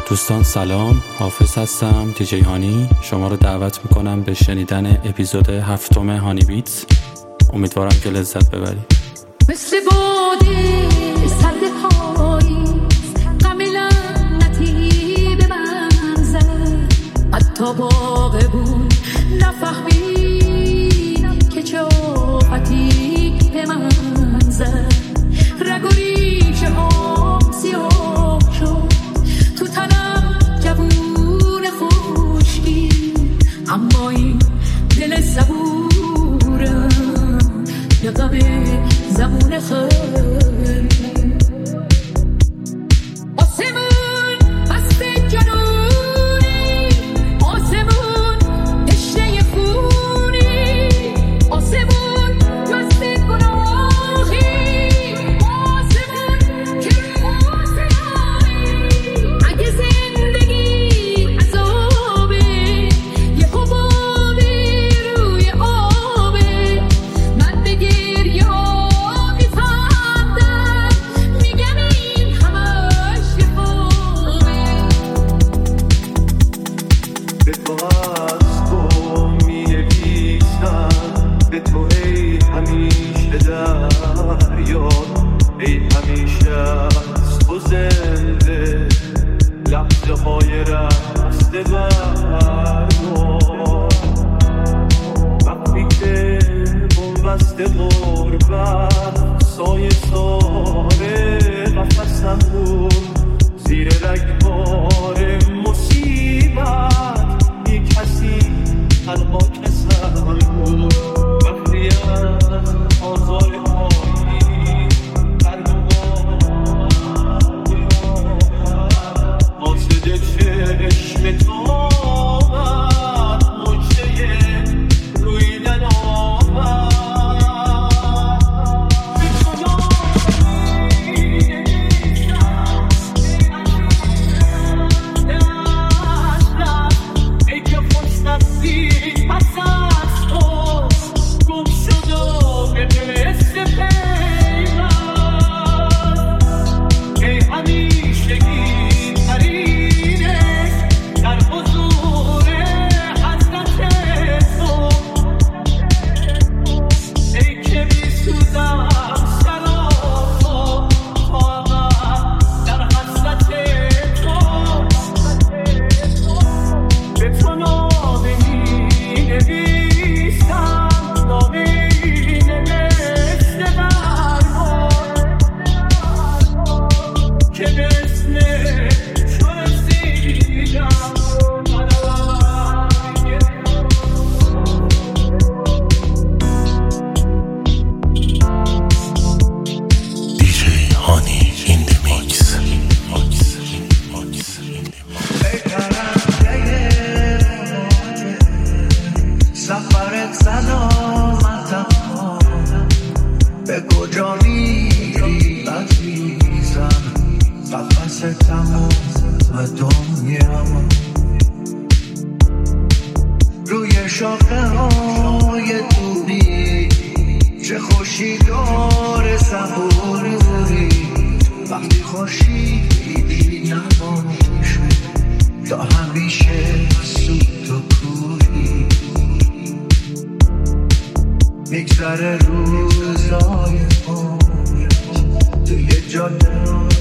دوستان سلام، حافظ هستم، دیجی هانی. شما رو دعوت میکنم به شنیدن اپیزود 7 هانی بیتس. امیدوارم که لذت ببرید. مثل باده سرد پاییز غم لعنتی به من زد، حتی باغ بود نفهمید که چه آفتی به من زد. رگ و ریشه هم سیاه شد تو تنم جوون خشکی، اما این دل صبورم یه غم زبون خیلی. آسمون بسته جنونی، آسمون تشنه خونی، آسمون بسته گناهی، آسمون که رو سیاهی. اگه زندگی عذابه یه حبابی روی آبه، من به گریه میفهمدم میگم این همش یه خوابه. به تو از تو می نویسم، به تو ای همیشه دریا، ای همیشه از تو زنده لحظه های رسته برگاه. وقتی که بنبسته غربت سایه ساره قفصم بود، زیر رگبار مصیبت یک کسی تنها کسم بود. وقتی از آزار پایی قاصد چشم تو آمد، مجده رویدن آمد. به تو ای که خوش نفسی پس از تو گم شد و به مثل پیوند، ای همیشگی ترینش در حضور حضرت تو، ای که میسوزم سلام خواهم در حضرت تو. به تو نامه می‌نویسم، نامه نوشته برگاه که به اسم تو رسیدم. دیجی هانی این دی میکس. ای پرنده سفرت سلامتم، به کجا میری عزیزم؟ قفس تمام دنیا روی شاخه های دوری، چه خوشی داره صبوری. وقتی خورشیدی نباشه تا همیشه سود و کوری، میگذره روزای عمرت توی جاده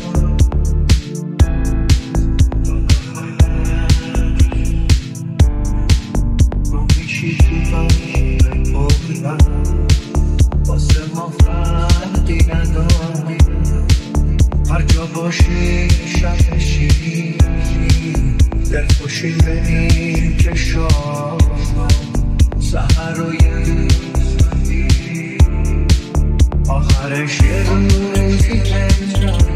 رو میشی تو بایه واسه ما فرقی نداری، هر جا باشی شب شیری دل خوشی بریم که شام سحر رو یه آخرش یه روزی نمی‌رم.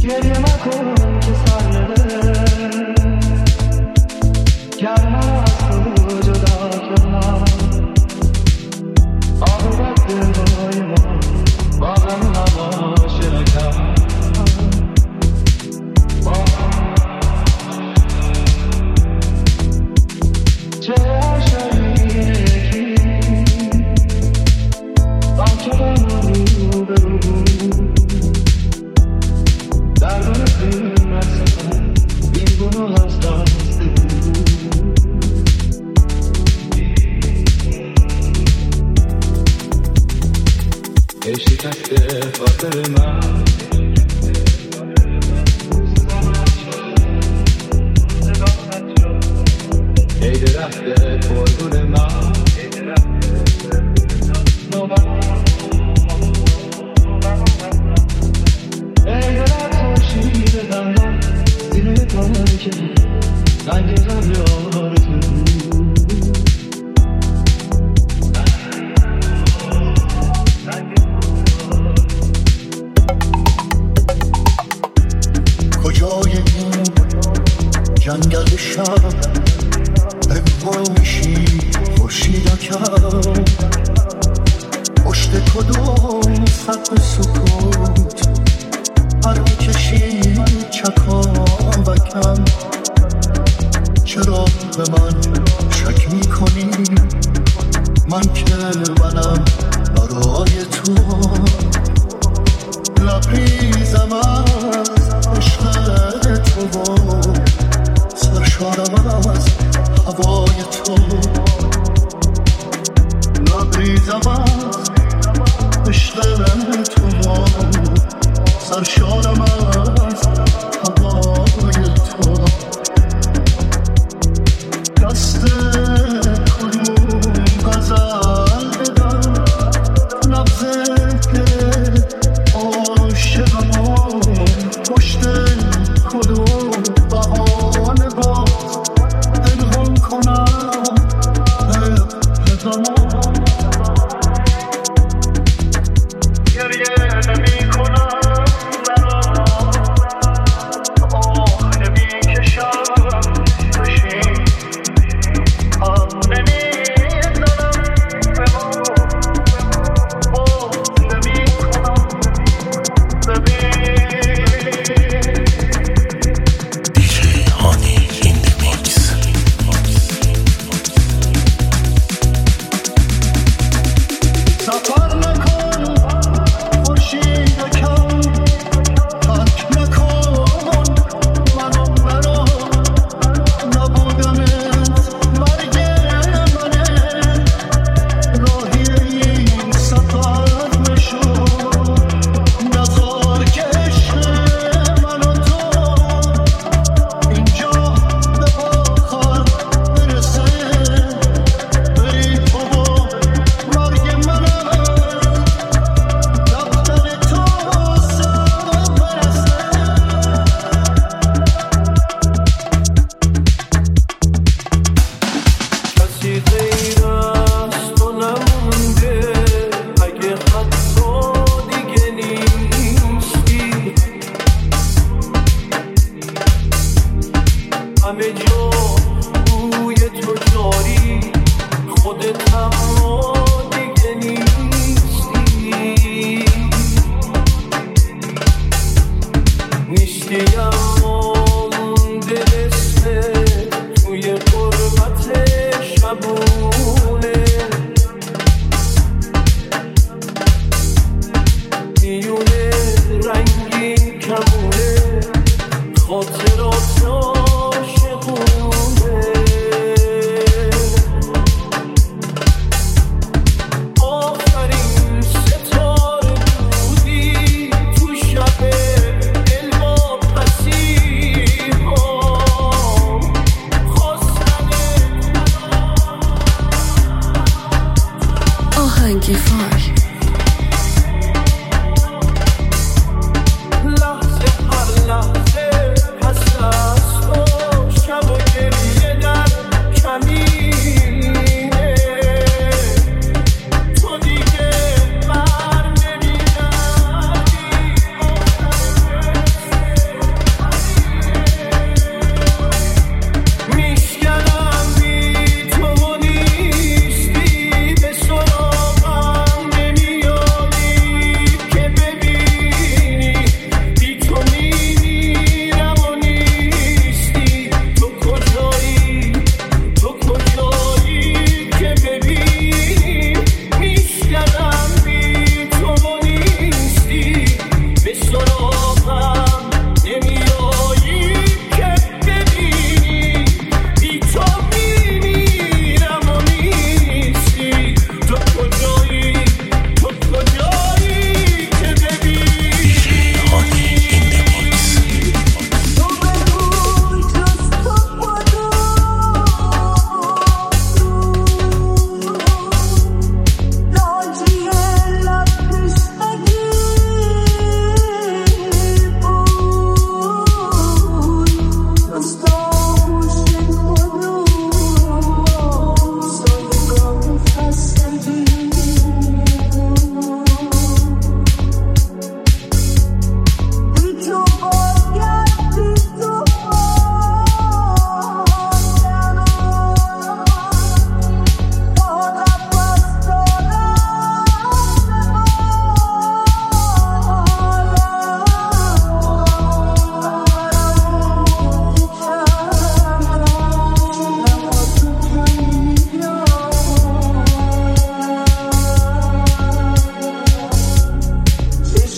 گریه مکن که سر نده گر من از تو جدا کنم عاقبت دلهای ما با غم نباشه نکرد چه عشقی عاقبت رو به رو در دل دل مرسم این گناه از دست شکسته خاطر من ای درخت پرگل من ای درخت خورشید دندان زیر تارک رنگ زمین آرزو کجای این جنگل شب پنهان میشی خورشیدا کرد پشت کدوم سقف سکوت هر میکشی چکاوکم چرا به من شک میکنی من که منم برای تو لبریزم از عشق تو و سرشارم از هوای تو لبریزم از عشق تو و سرشارم از هوای تو دست کدوم غزل بدم نبض پشت کدوم بهانه باز دلهم کنم به زمان گریه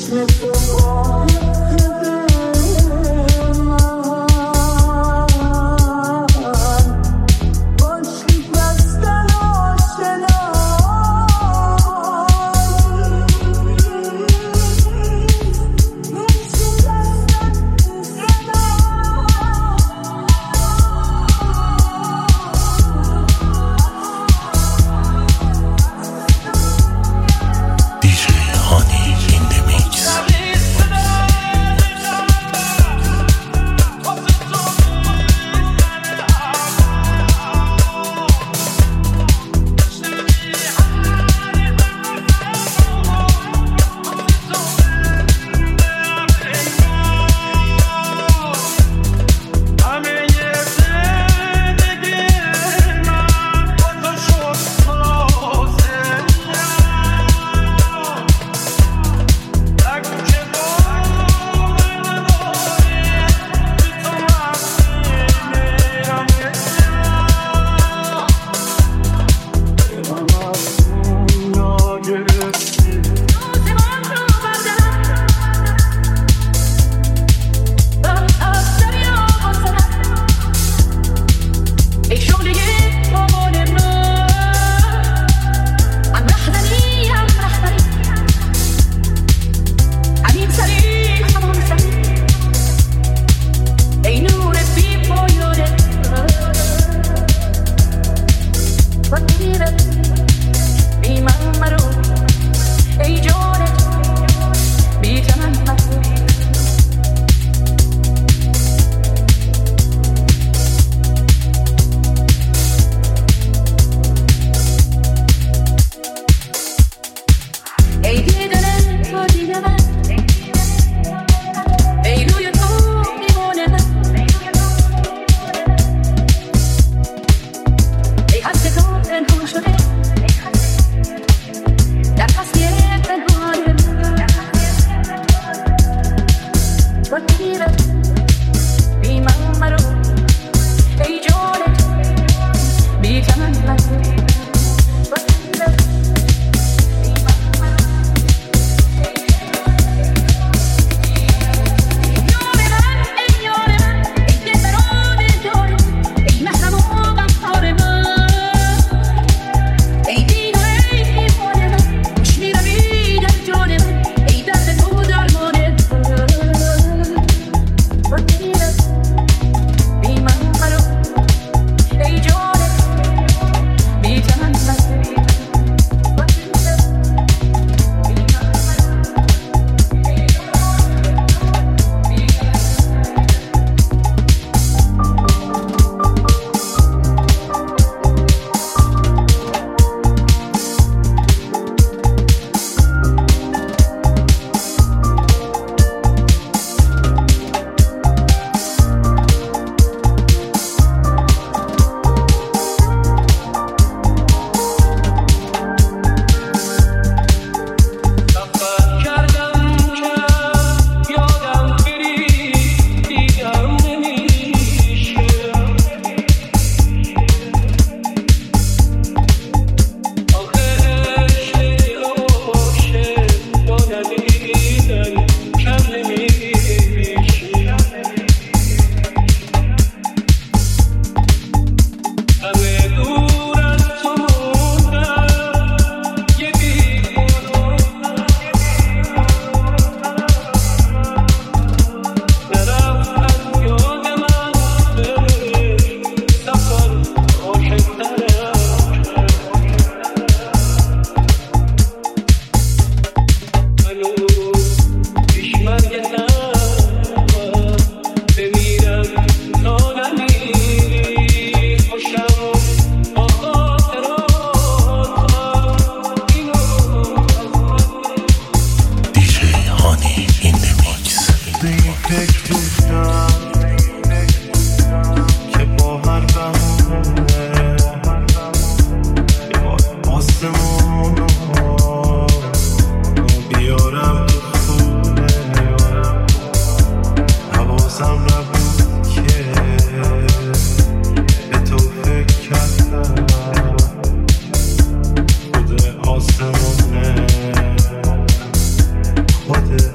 خود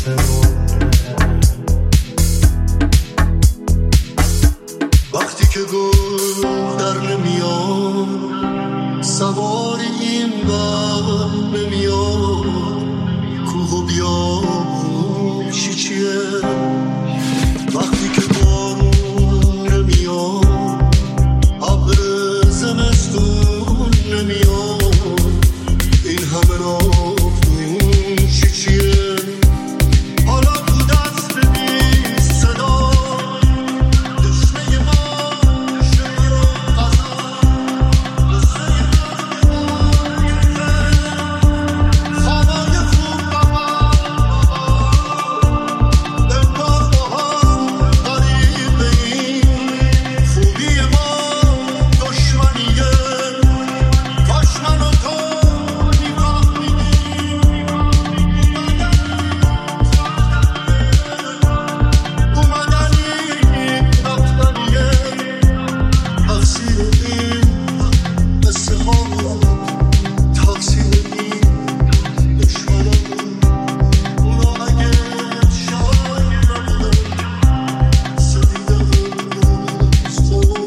وقتی که گل در نمیاد سواری این بر نمیاد کوه و بیابون چیه وقتی که بارون نمیاد ابر زمستون نمیاد این همه رفتون چیه حالا تو دست بی صدا دشمه ما قضا خوابای خوب بابا انگار با هم قریب این خوبی ما دشمنیه کاش من و تو نگاه میدیم اومدنی رفتنیه تقصیر این قصه ها تقصیر این دشمنان اونا اگه شاید نبودن سفیده هست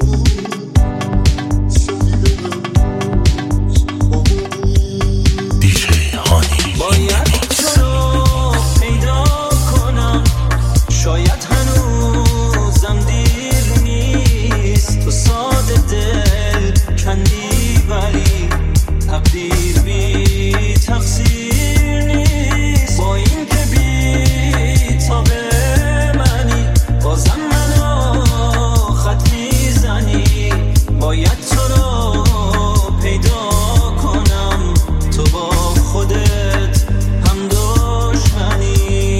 دیجی هانی باید تو رو پیدا کنم شاید هنوزم دیر نیست تو ساده دل کندی ولی تقدیر بی تقصیر نیست با این که بی تابه منی بازم منو خط میزنی باید تو رو پیدا کنم تو با خودت هم دشمنی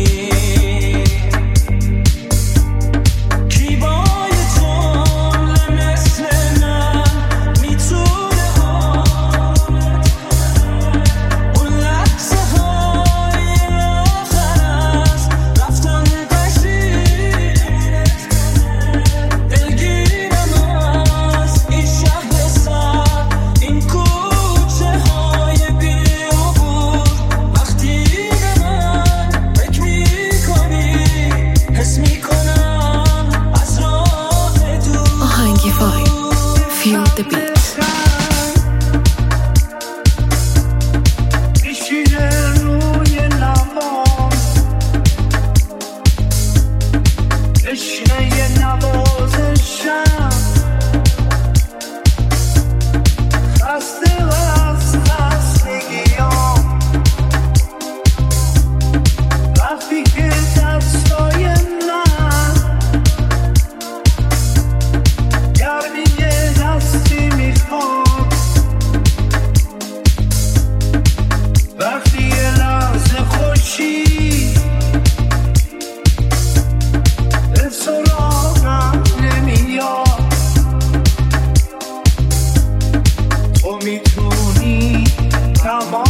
کی با یه جمله مثل من میتونه حالت اون لحظه های آخر از رفتن قشیرت دلگیرم از این شهر سر این کوچه های بیابون وقتی به من فکر میکنی حس میکنم از راه دور آهنگی فای Feel the beat میشینه روی لبام تشنه نوازشم خسته و از خستگیام وقتی که دستای من گرمی یه دستی میخواد وقتی یه لحظه خوشی به سراغم نمیاد تو میتونی تمام